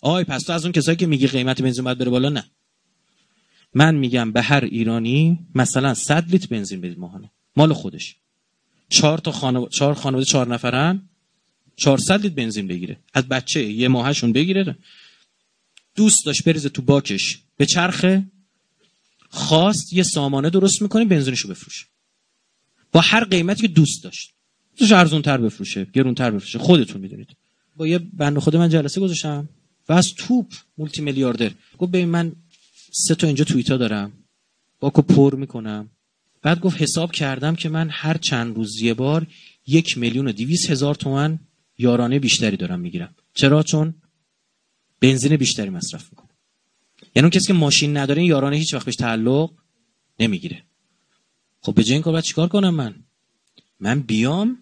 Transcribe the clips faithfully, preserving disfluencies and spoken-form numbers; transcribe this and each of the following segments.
آی پس تو از اون کسایی که میگی قیمت بنزین باید بره بالا، نه. من میگم به هر ایرانی مثلا صد لیتر بنزین بدید ماهانه، مال خودش. چهار تا خانواده، چهار خانواده چهار نفرن، چهارصد لیتر بنزین بگیره. از بچه یه ماهشون بگیره. دوست داشت بریزه تو باکش به چرخه، خواست یه سامانه درست میکنه بنزینشو بفروشه. با هر قیمتی که دوست داشت. دوست ارزون تر بفروشه، گرون تر بفروشه، خودتون میدونید. با یه بنده خود من جلسه گذاشتم و از توپ مولتی میلیاردر گفت ببین من سه تا اینجا توییتا دارم، باکو پر میکنم. بعد گفت حساب کردم که من هر چند روز یه بار یک میلیون و دویست هزار تومان یارانه بیشتری دارم میگیرم. چرا؟ چون بنزین بیشتری مصرف میکنه. یعنی اون کسی که ماشین نداره یارانه هیچ وقت بهش تعلق نمیگیره. خب به جای این کار باید چیکار کنم من؟ من بیام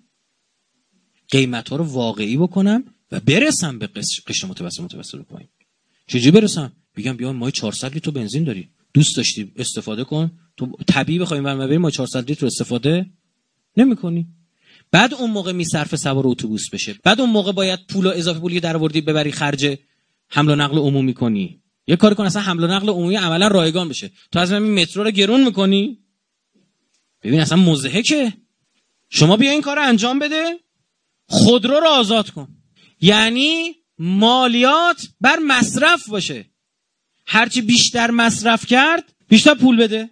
قیمت ها رو واقعی بکنم و برسم به قشر متوسط متوسط پایین. چجوری برسم؟ بگم بیا ما چهارصد لیتر بنزین داری، دوست داشتی استفاده کن، تو طبیعی بخوایم بریم بریم ما چهارصد لیتر استفاده نمی‌کنی. بعد اون موقع میصرف سوار اتوبوس بشه، بعد اون موقع باید پول اضافه پولی در آوردی ببری خرج حمل و نقل عمومی کنی. یه کاری کن اصلا حمل و نقل عمومی عملا رایگان بشه. تو از من مترو رو گرون می‌کنی؟ ببین اصلا مضحکه. شما بیا این کارو انجام بده، خودرو رو آزاد کن. یعنی مالیات بر مصرف باشه. هرچی بیشتر مصرف کرد بیشتر پول بده.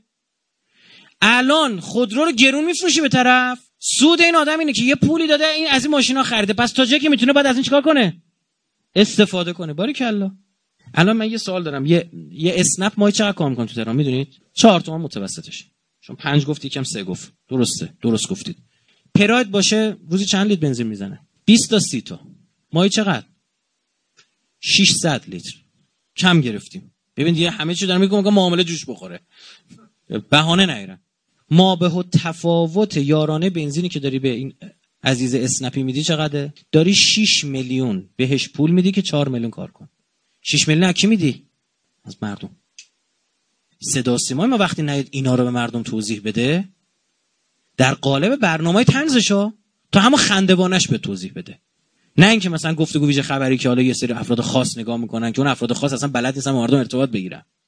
الان خودرو رو گرون میفروشی به طرف، سود این آدم اینه که یه پولی داده این از این ماشینا خریده، پس تا جایی که میتونه بعد از این چیکار کنه؟ استفاده کنه. باریکلا. الان من یه سوال دارم، یه یه اسنپ ماهی چقدر کار میکنه تو تهران میدونید؟ چهار تومن متوسطش. شما پنج گفتی یکم سه گفت. درسته، درست گفتید. پراید باشه روزی چند لیتر بنزین میزنه؟ بیست تا سی تا. ماهی چقدر؟ ششصد لیتر. کم گرفتیم. ببین دیگه همه چی دارم میگم که معامله جوش بخوره. بهانه نیارن. ما به تفاوت یارانه بنزینی که داری به این عزیز اسنپی میدی چقدره؟ داری شش میلیون بهش پول میدی که چهار میلیون کار کن. شش میلیون از کی میدی؟ از مردم. صدا سیمای ما وقتی نهید اینا رو به مردم توضیح بده، در قالب برنامه‌ی طنزشو تا همون خنده‌بانش به توضیح بده. نه اینکه مثلا گفتگو ویژه خبری که حالا یه سری افراد خاص نگاه میکنن که اون افراد خاص اصلا بلد نیستن مردم ارتباط بگیرن.